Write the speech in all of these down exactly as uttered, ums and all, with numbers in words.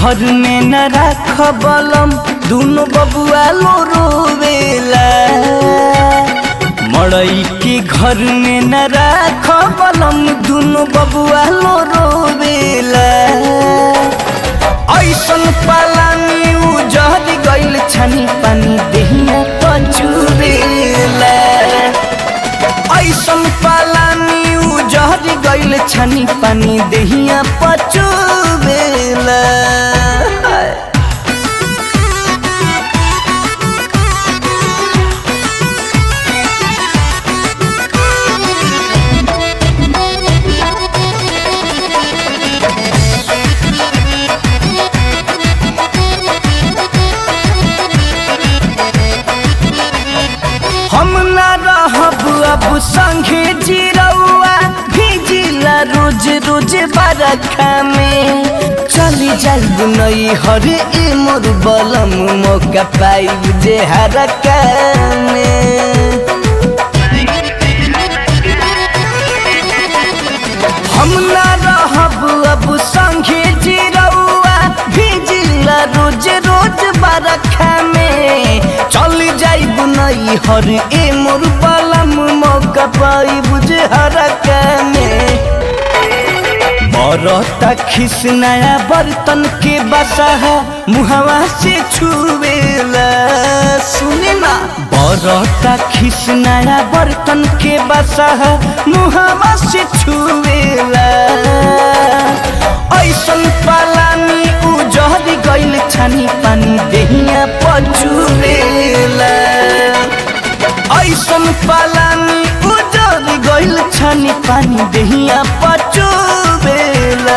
घर में न राख बलम दोनों बबुआ लो रोवेला। मड़ई के घर में न राख बलम दोनों बबुआ लो रोवेला। ऐसन पालानी उजड़ गइल छानी पानी देहिया पचुरेला। ऐसन पालानी उजड़ गइल छानी पानी देहिया पचुरेला। हम ना रहब अब संगे जिरौआ भिजिला रोज रोज बरखा में। चली जाइब नई हर ए मोर बलम मौका पाइब जे हरका में। हम ना रहब अब संगे जिरौआ भिजिला रोज रोज बरखा में। चली जाइब नई हर ए मोर बलम मौका पाइब जे हरका में। बरता खिस नया बर्तन के बसहा मुहवा से छुवेला। सुने ना बरता खिस नया बर्तन के बसहा मुहवा से छुवेला। ऐसन पालानी उजड़ गइल छानी पानी देहिया पचुरेला। ऐसन पालानी उजड़ गइल छानी पानी देहिया पचुरेला।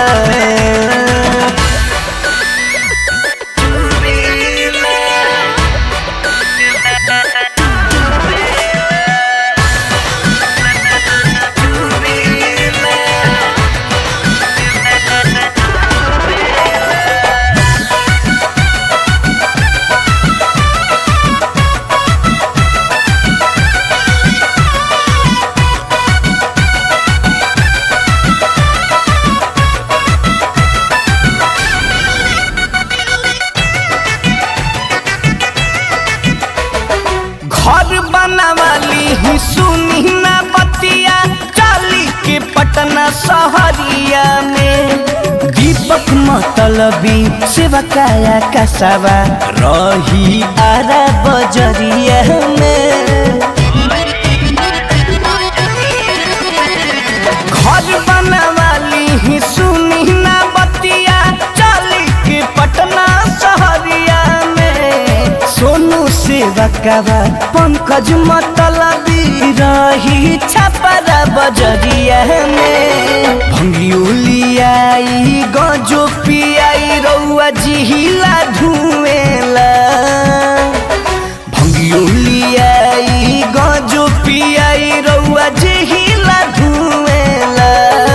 घर बनावाली ही सुनी ना बतिया चाली के पटना शहरिया में। दीपक मतलबी सेवा काया कसवा रही आरा बजरिया में। घर बनावाली ही सुनी ना बतिया चाली के पटना शहरिया में। सोनू सेवा कावा पंकज मतलबी रही छपरा बजरिया में। भंगियोलियाई गजो पियाई रउआ जिहिला धुएला। भंगियोलियाई गजो पियाई रउआ जिहिला धुएला।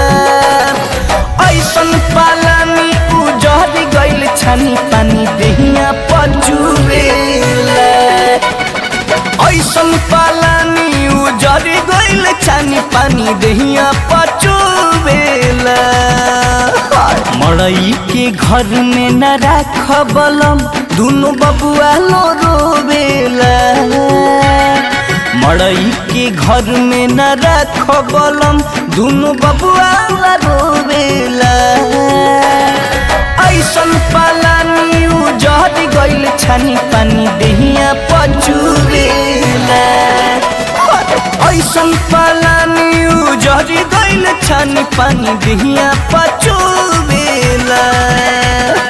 ऐसन पालानी उजड़ गइल छानी पानी देहिया पचुरेला। ऐसन पालानी उजड़ गइल छानी पानी देहिया पचुरेला। मड़ई के घर में न राख बलम दोनों बबुआ लो रोवेला। मड़ई के घर में न राख बलम दोनों बबुआ रोवेला। ऐसन पालानी उजड़ गइल छानी पानी देहिया पचुरेला। ऐसन पालानी उजड़ गइल छानी पानी देहिया पचुरेला।